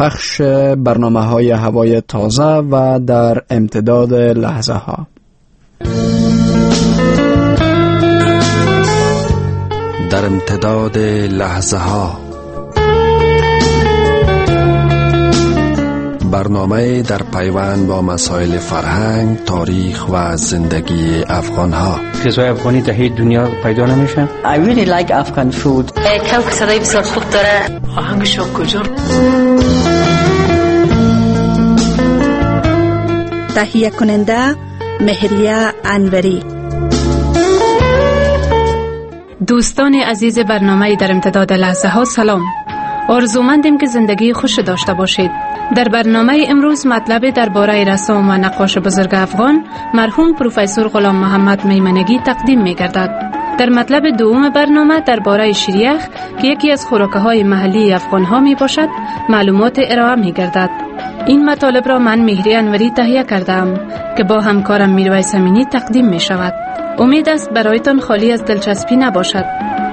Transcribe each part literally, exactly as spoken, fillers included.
پخش برنامه های هوای تازه و در امتداد لحظه ها. در امتداد لحظه ها، برنامه در پیوند با مسائل فرهنگ، تاریخ و زندگی افغان ها. غذای افغانی در هیچ دنیا پیدا نمیشه. I really like Afghan food. کم که صدای بسیار خوب داره. آهنگشون کجا؟ تهیه کننده مهریه انوری. دوستان عزیز برنامه در امتداد لحظه ها، سلام. آرزومندیم که زندگی خوش داشته باشید. در برنامه امروز مطلب درباره رسام و نقاش بزرگ افغان مرحوم پروفسور غلام محمد میمنگی تقدیم می گردد. در مطلب دوم برنامه درباره شیریخ که یکی از خوراک‌های محلی افغان ها می باشد معلومات ارائه می گردد. این مطالب را من مهری انوری تهیه کردم که با همکارم میرویس امینی تقدیم می شود. امید است برایتان خالی از دلچسپی نباشد.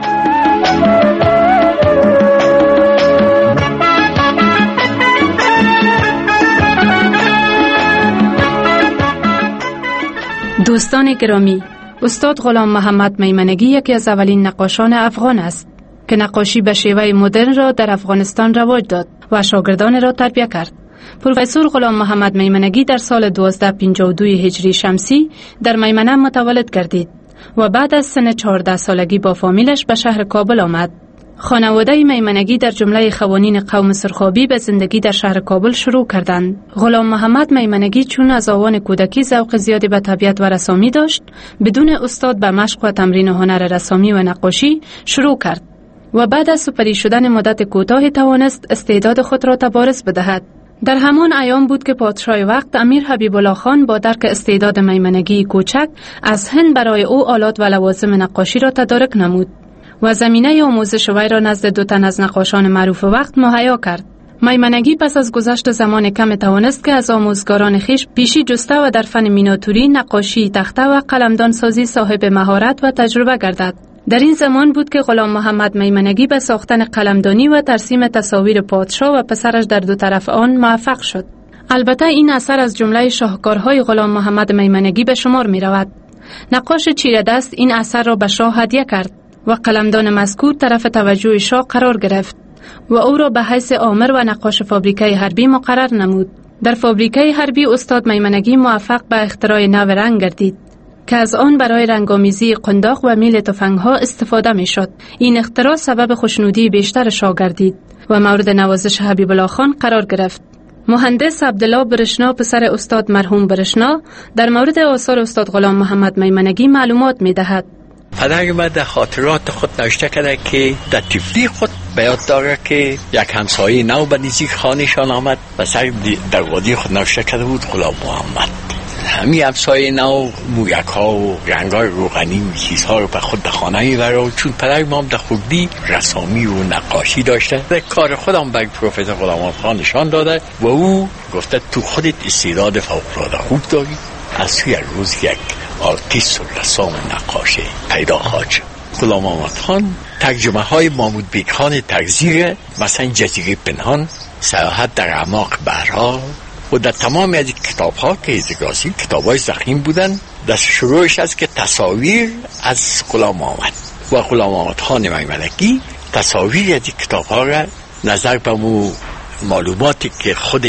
دوستان گرامی، استاد غلام محمد میمنگی یکی از اولین نقاشان افغان است که نقاشی به شیوه مدرن را در افغانستان رواج داد و شاگردان را تربیت کرد. پروفسور غلام محمد میمنگی در سال دوازده پنجاه و دو هجری شمسی در میمنه متولد گردید و بعد از سن چهارده سالگی با فامیلش به شهر کابل آمد. خانواده میمنگی در جمله خوانین قوم سرخابی به زندگی در شهر کابل شروع کردند. غلام محمد میمنگی چون از آوان کودکی ذوق زیادی به طبیعت و رسامی داشت، بدون استاد به مشق و تمرین هنر رسامی و نقاشی شروع کرد و بعد از سپری شدن مدت کوتاه توانست استعداد خود را تبارز بدهد. در همان ایام بود که پادشاه وقت امیر حبیب الله خان با درک استعداد میمنگی کوچک از هند برای او آلات و لوازم نقاشی را تدارک نمود و زمینه آموزش وی را نزد دو تن از نقاشان معروف وقت مهیا کرد. میمنگی پس از گذشت زمان کم توانست که از آموزگاران خیش پیشی جسته و در فن میناتوری، نقاشی تخته و قلمدان سازی صاحب مهارت و تجربه گردد. در این زمان بود که غلام محمد میمنگی به ساختن قلمدانی و ترسیم تصاویر پادشاه و پسرش در دو طرف آن موفق شد. البته این اثر از جمله شاهکارهای غلام محمد میمنگی به شمار می رود. نقاش چیره دست این اثر را به شاه هدیه کرد و قلمدان مذکور طرف توجه شاه قرار گرفت و او را به حیث آمر و نقاش فابریکه حربی مقرر نمود. در فابریکه حربی استاد میمنگی موفق به اختراع نو رنگ گردید که از آن برای رنگامیزی قنداق و میل تفنگ‌ها استفاده می‌شد. این اختراع سبب خوشنودی بیشتر شاه گردید و مورد نوازش حبیب الله خان قرار گرفت. مهندس عبدالله برشنا پسر استاد مرحوم برشنا در مورد آثار استاد غلام محمد میمنگی معلومات می‌دهد. پدر من در خاطرات خود نوشته کرده که در طفلی خود به یاد داره که یک همسایه نو به نزدیک خانه‌شان آمد و سر در وادی خود نوشته کرده بود غلام محمد. همین همسایه نو مویک ها و رنگ های روغنی و چیزها رو به خود در خانه میبره و چون پدر ما در خودی رسامی و نقاشی داشته در کار خودم به پروفسور غلام خان نشان داده و او گفته تو خودت استعداد فوق‌العاده خوب داری، از توی روز یک آرتیست و رسام و نقاش پیدا خواهد شد. غلام محمد خان ترجمه های محمود بیگ خان تگزیر مثلا جزیره پنهان، سیاحت در اعماق بحرها و در تمام از کتاب ها که ازگراسی کتاب های زخیم بودن در شروعش است که تصاویر از غلام محمد و غلام محمد خان میمنگی تصاویر از کتاب ها را نظر به مو معلوماتی که خود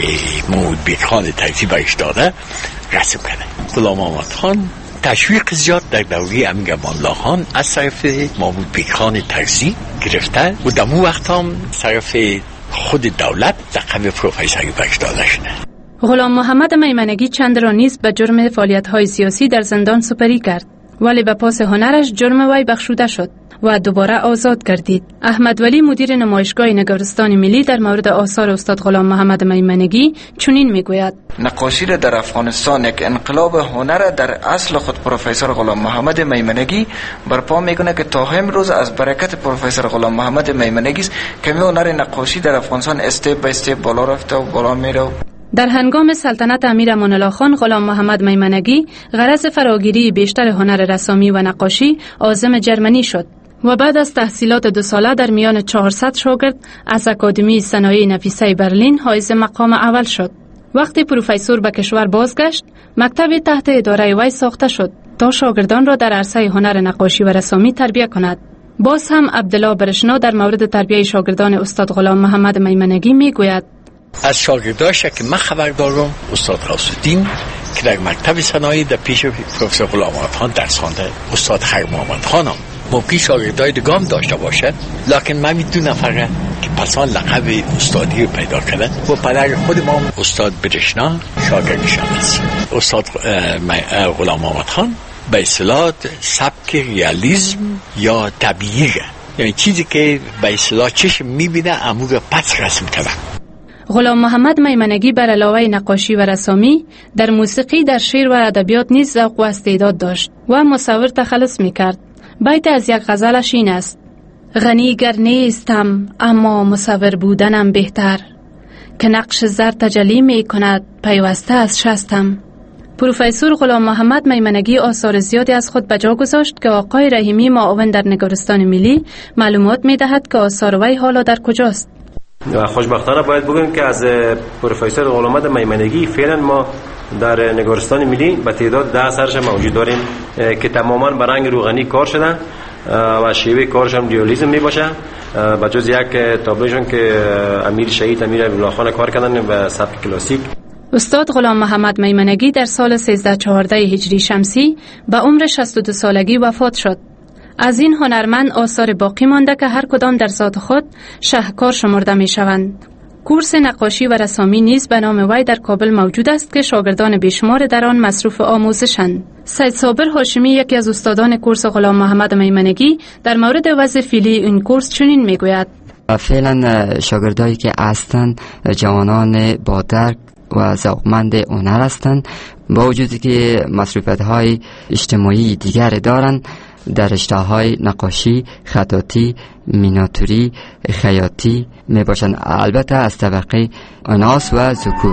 محمود بیگ خان تگزیر برش داده رسم کرده. غلام محمد خان تشویق زیاد در دوره امیر امان الله خان از طرف محمود بیگ خان تگزیر گرفته و در اون وقت هم طرف خود دولت لقب پروفسوری برش داده شده. غلام محمد میمنگی چند را نیز به جرم فعالیت‌های سیاسی در زندان سپری کرد، ولی به پاس هنرش جرم وی بخشوده شد و دوباره آزاد گردید. احمد ولی مدیر نمایشگاه نگارستان ملی در مورد آثار استاد غلام محمد میمنگی چنین میگوید: نقاشی را در افغانستان یک انقلاب هنر در اصل خود پروفسور غلام محمد میمنگی برپا میکنه که تا امروز از برکت پروفسور غلام محمد میمنگی است که هنر نقاشی در افغانستان استپ به استپ بالا رفته و بالا میره. در هنگام سلطنت امیر امان الله خان غلام محمد میمنگی غرض فراگیری بیشتر هنر رسامی و نقاشی عازم جرمنی شد و بعد از تحصیلات دو ساله در میان چهارصد شاگرد از اکادمی صنایع نفیسه برلین حائز مقام اول شد. وقتی پروفسور به کشور بازگشت، مکتبی تحت اداره وی ساخته شد تا شاگردان را در عرصه هنر نقاشی و رسامی تربیت کند. باز هم عبدالله برشنا در مورد تربیت شاگردان استاد غلام محمد میمنگی میگوید: از شاگرداش که من خبر دارم، استاد غوث‌الدین که در مکتب صنایع در پیش پروفسور غلام محمد خان درس خوانده، استاد خیر محمد خانم ممکن شاگردای دیگه داشته باشد، لکن من میدونم فقط که پسان لقب استادی رو پیدا کرده و پدر خود ما استاد برشنا شاگردشان است. استاد غلام محمد خان به اصطلاح سبک ریالیسم یا طبیعیه، یعنی چیزی که به اصطلاح چشم میبینه امور پس رسم کرده. غلام محمد میمنگی بر علاوه نقاشی و رسامی در موسیقی، در شعر و ادبیات نیز ذوق و استعداد داشت و مصور تخلص میکرد. بیت از یک غزلش این است: غنی گر نیستم اما مصور بودنم بهتر، که نقش زر تجلی می کند پیوسته از شستم. پروفسور غلام محمد میمنگی آثار زیادی از خود به جا گذاشت که آقای رحیمی معاون در نگارستان ملی معلومات می دهد که آثار وی حالا در کجاست. و خوشبختانه باید بگویم که از پروفسور غلام محمد میمنگی فعلا ما در نگارستان ملی به تعداد ده اثرش موجود داریم که تماما به رنگ روغنی کار شده و شیوه کارش هم ریالیسم می باشه، با جز یک تابلوشون که امیر شهید امیر الله خان کار کردن به سبک کلاسیک. استاد غلام محمد میمنگی در سال سیزده چهارده هجری شمسی به عمر شصت و دو سالگی وفات شد. از این هنرمند آثار باقی مانده که هر کدام در ذات خود شاهکار شمرده می شوند. کورس نقاشی و رسامی نیز به نام وی در کابل موجود است که شاگردان بیشمار در آن مصروف آموزشند. سید صابر هاشمی، یکی از استادان کورس غلام محمد میمنگی، در مورد وضع فعلی این کورس چنین میگوید: فعلا شاگردایی که هستند جوانان با درک و ذوقمند هنر هستند، با وجودی که مصروفیت‌های اجتماعی دیگر دارند، در رشته‌های نقاشی، خطاطی، میناتوری، خیاطی می باشند، البته از طبقه اناث و ذکور.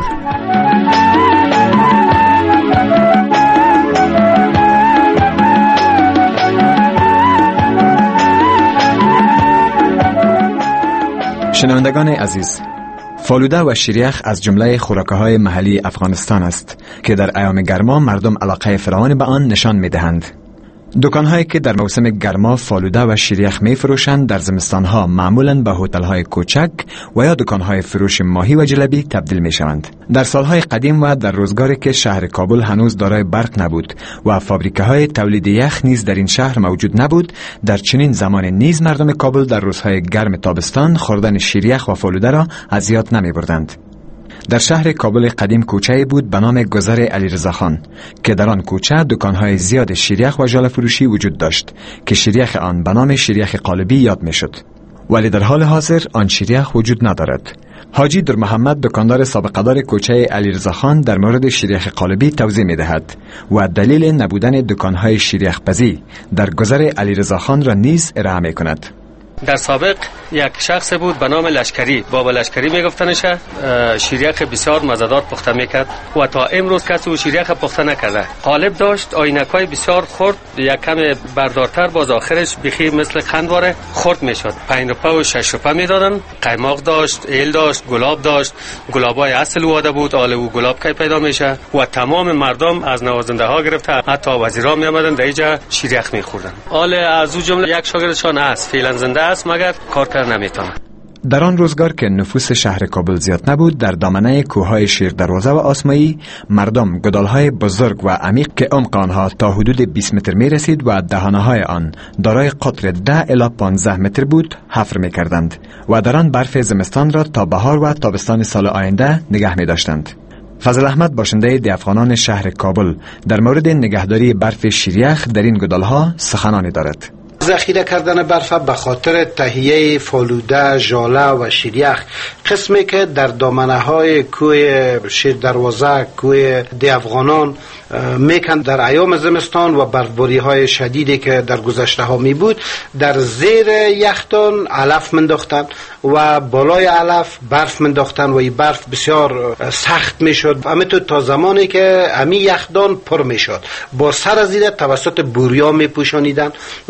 شنوندگان عزیز، فالوده و شیریخ از جمله خوراک‌های محلی افغانستان است که در ایام گرما مردم علاقه فراوان به آن نشان می‌دهند. دکان‌هایی که در موسم گرما فالوده و شیریخ می‌فروشند در زمستان‌ها معمولاً به هتل‌های کوچک و یا دکان‌های فروش ماهی و جلبی تبدیل می‌شوند. در سال‌های قدیم و در روزگاری که شهر کابل هنوز دارای برق نبود و فابریکه‌های تولید یخ نیز در این شهر موجود نبود، در چنین زمان نیز مردم کابل در روزهای گرم تابستان خوردن شیریخ و فالوده را از یاد نمی‌بردند. در شهر کابل قدیم کوچه‌ای بود به نام گذر علیرضا خان که در آن کوچه دکان‌های زیاد شیریخ و ژاله فروشی وجود داشت که شیریخ آن به نام شیریخ قالبی یاد می‌شد، ولی در حال حاضر آن شیریخ وجود ندارد. حاجی در محمد، دکاندار سابقه‌دار کوچه علیرضا خان، در مورد شیریخ قالبی توضیح می‌دهد و دلیل نبودن دکان‌های شیریخ پزی در گذر علیرضا خان را نیز ارائه می‌کند. در سابق یک شخص بود به نام لشکری، بابا لشکری میگفتنش، شیریخ بسیار مزه‌دار پخته میکرد و تا امروز کسی او شیریخ پخته نکرده. قالب داشت، آینکای بسیار خرد، یک کم بردارتر، باز آخرش بخی مثل قندواره خرد میشد. پنج روپه و شش روپه میدادن. قیماق داشت، ایل داشت، گلاب داشت، گلابای اصل واده بود، آل او گلاب کی پیدا میشه و تمام مردم از نوازنده ها گرفته حتی وزیرا می آمدن در اینجا شیریخ میخوردن. آل از او جمله یک شاگردشان است، فعلا زنده است مگر کار کار نمیتونه. در آن روزگار که نفوس شهر کابل زیاد نبود، در دامنه کوههای شیر دروازه و آسمایی مردم گدالهای بزرگ و عمیق که عمق آنها تا حدود بیست متر می رسید و دهانه‌های آن دارای قطر ده الی پانزده متر بود حفر می کردند و در آن برف زمستان را تا بهار و تابستان سال آینده نگه می داشتند. فضل احمد، باشنده دی افغانان شهر کابل، در مورد نگهداری برف شیریخ در این گدالها سخنانی دارد. ذخیره کردن برف به خاطر تهیه فالوده، ژاله و شیریخ، قسمی که در دامنه های کوه شیر دروازه، کوه دی افغانان میکن در ایام زمستان و برفباری های شدیدی که در گذشته ها می بود، در زیر یخدان علف منداختن و بالای علف برف منداختن و این برف بسیار سخت میشد، همینطور تا زمانی که امی یخدان پر میشد. با سر زیر توسط بوریا میپوشانیدن و این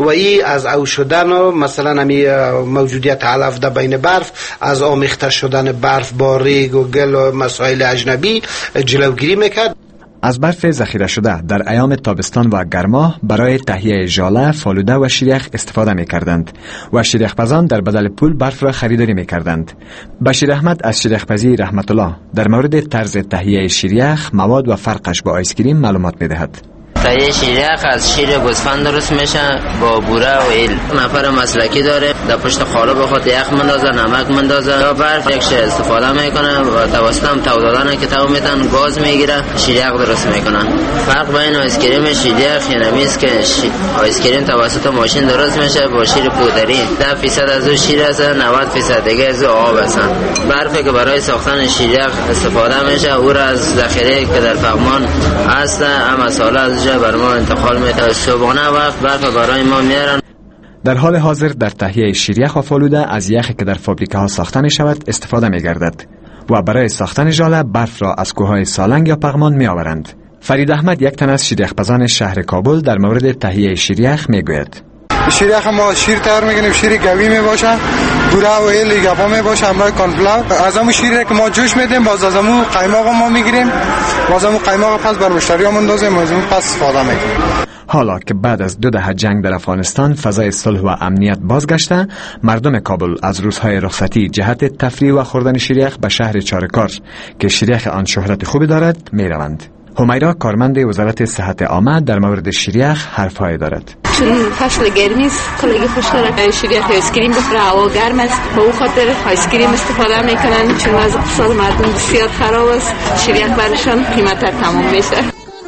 از او شدن و مثلا همی موجودیت علف در بین برف، از آمیخته شدن برف با ریگ و گل و مسائل اجنبی جلوگیری میکرد. از برف ذخیره شده در ایام تابستان و گرما برای تهیه ژاله، فالوده و شیریخ استفاده می کردند و شیریخ‌پزان در بدل پول برف را خریداری می کردند. بشیر احمد از شیریخ‌پزی رحمت الله در مورد طرز تهیه شیریخ، مواد و فرقش با آیسکریم معلومات می دهد. تهیه شیریخ از شیر گوسفند درست میشه با بوره و ایل. نفر مسلکی داره در پشت خاره بخواد یخ مندازه، نمک مندازه یا برف یک شیر استفاده میکنه و توسط هم تو دادن که تو میتن گاز میگیره شیریخ درست میکنن. فرق بین آیسکریم شیریخ یعنی است که شی... آیسکریم توسط ماشین درست میشه با شیر پودری. ده درصد از اون شیر است، نود درصد دیگه از آب است. برفی که برای ساختن شیریخ استفاده میشه او را از ذخیره که در فغمان هست اما سال از بر ما انتقال میده. صبحانه وقت برف برای ما میارن. در حال حاضر در تهیه شیریخ و فالوده از یخی که در فابریکه ها ساخته می شود استفاده می گردد و برای ساختن ژاله برف را از کوههای سالنگ یا پغمان می آورند. فرید احمد یک تن از شیریخ‌پزان شهر کابل در مورد تهیه شیریخ می گوید. شیریخ ما شیر تیار میکنیم، شیر گوی می باشه، بوره و ایل گپا می باشه، همراه کارنفلاور. از همون شیر که ما جوش میدیم باز از همون قیماق ما میگیریم، باز همون قیماق پس بر مشتری ها مندازیم، از همون پس استفاده میکنیم. حالا که بعد از دو دهه جنگ در افغانستان فضای صلح و امنیت بازگشته، مردم کابل از روزهای رخصتی جهت تفریح و خوردن شیریخ به شهر چارکار که شیریخ آن شهرت خوبی دارد می روند. همیرا کارمند وزارت صحت عامه در مورد شیریخ حرفهای دارد. چون فصل گرمی است کلی خوشتره شیریخ آیسکریم بخوره، هوا گرم است، به او خاطر آیسکریم استفاده میکنن. چون از اقتصاد مردم بسیار خراب است شیریخ برشان قیمتر تمام میشه.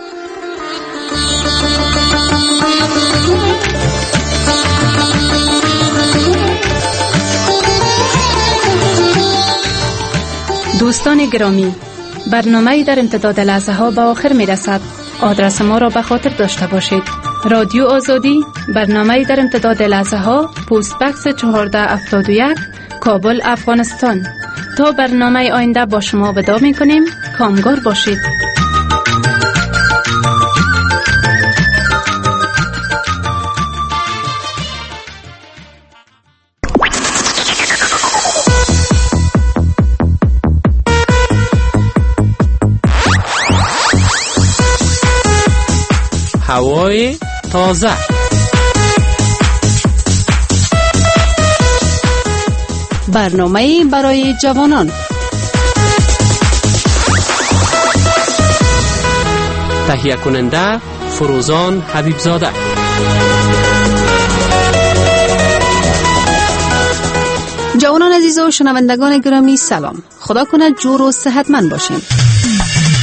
دوستان گرامی، برنامه‌ای در امتداد لحظه ها به آخر می رسد. آدرس ما را به خاطر داشته باشید. رادیو آزادی، برنامه‌ای در امتداد لحظه ها، پست بکس چهارده هفتاد و یک، کابل، افغانستان. تا برنامه آینده با شما وداع می کنیم. کامگار باشید. هوای تازه، برنامه برای جوانان، تهیه کننده فروزان حبیبزاده. جوانان عزیز و شنوندگان گرامی سلام. خدا کنه جور و صحتمند باشین.